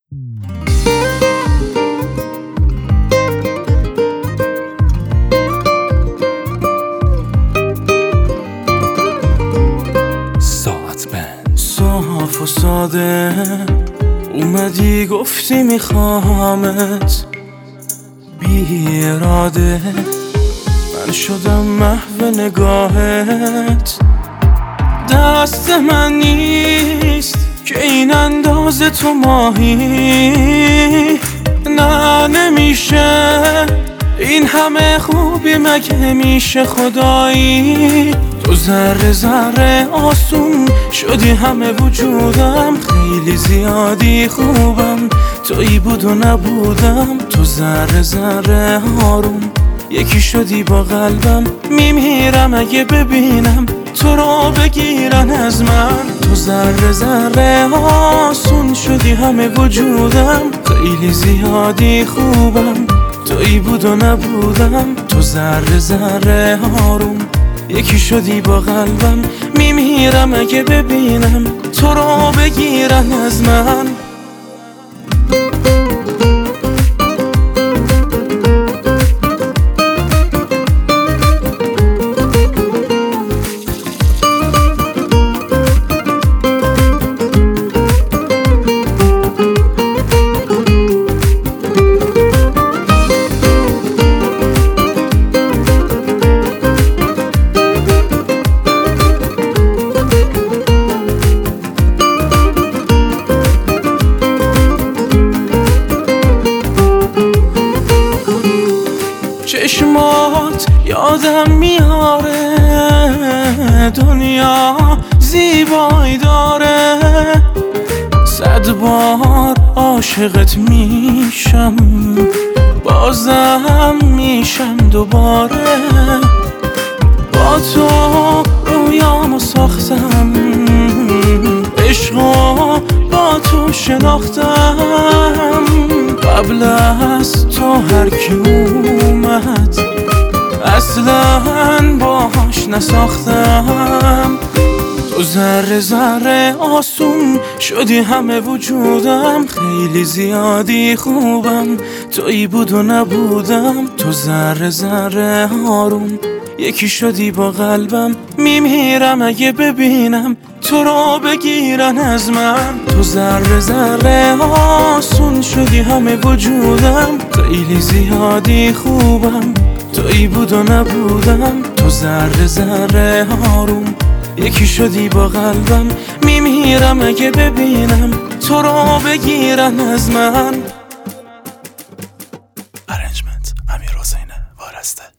صاف و ساده اومدی گفتی میخوامت، بی اراده من شدم محو نگاهت. دست من نیست که این اندازه تو ماهی، نه نمیشه این همه خوبی مگه میشه خدایی. تو ذره ذره آسون شدی همه وجودم، خیلی زیادی خوبم تویی بود و نبودم. تو ذره ذره آروم یکی شدی با قلبم، میمیرم اگه ببینم تو رو بگیرن از من. تو ذره ذره آسون شدی همه وجودم، خیلی زیادی خوبم تویی بود و نبودم. تو ذره ذره آروم یکی شدی با قلبم، میمیرم اگه ببینم تو رو بگیرن از من. چشمات یادم میاره دنیا زیبایی داره، 100 بار عاشقت میشم بازم میشم دوباره. با تو رویامو ساختم، عشقو با تو شناختم، قبل از تو هر کی اومد اصلا باهاش نساختم. تو ذره ذره آسون شدی همه وجودم، خیلی زیادی خوبم تویی بود و نبودم. تو ذره ذره آروم یکی شدی با قلبم، میمیرم اگه ببینم تو رو بگیرن از من. تو ذره ذره آسون شدی همه وجودم، خیلی زیادی خوبم تویی بود و نبودم. تو ذره ذره آروم یکی شدی با قلبم، میمیرم اگه ببینم تو رو بگیرن از من. ارنجمنت امیر حسین وارسته.